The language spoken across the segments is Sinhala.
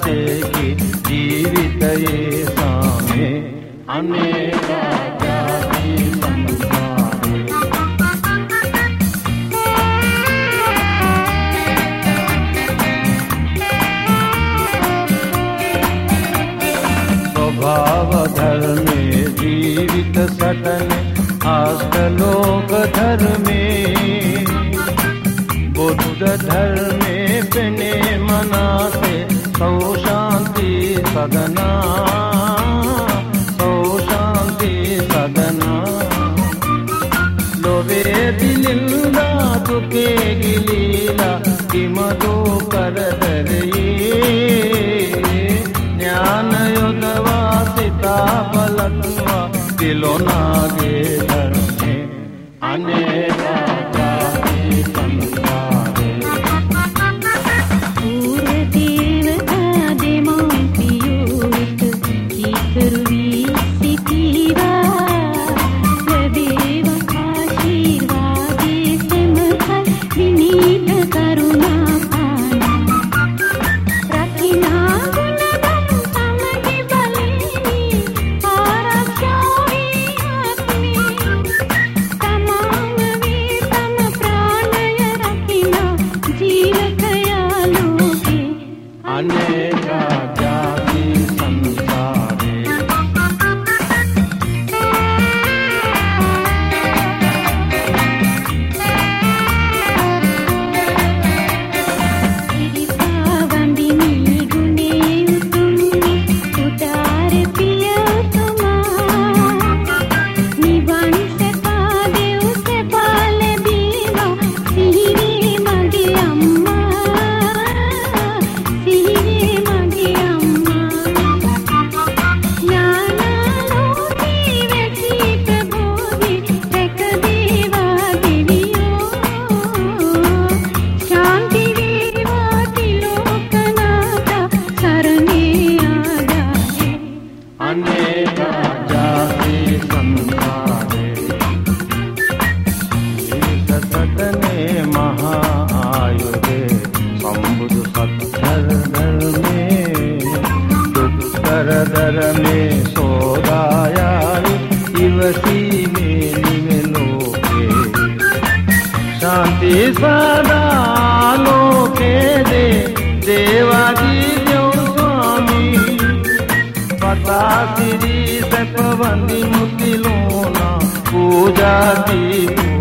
සතේකි ජීවිතයේ සාමේ අනේක ජාති සංසාරේ ස්වභාව ධර්මේ ජීවිත සටනේ අෂ්ටලෝක ධර්මේ බුද්ධ ධර්මේ පෙනේ මනසේ සෝ ශාන්ති සදනා ලෝභේ දිලින්දා දුකේ ගිලීලා කිමදෝ කරදරේ ඥාන යොදවා සිතා බලත්වා දිලොනාගේ ධර්මේ අනේක ජාති සංසාරේ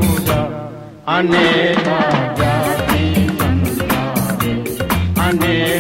अनेक जाति संसारे अनेक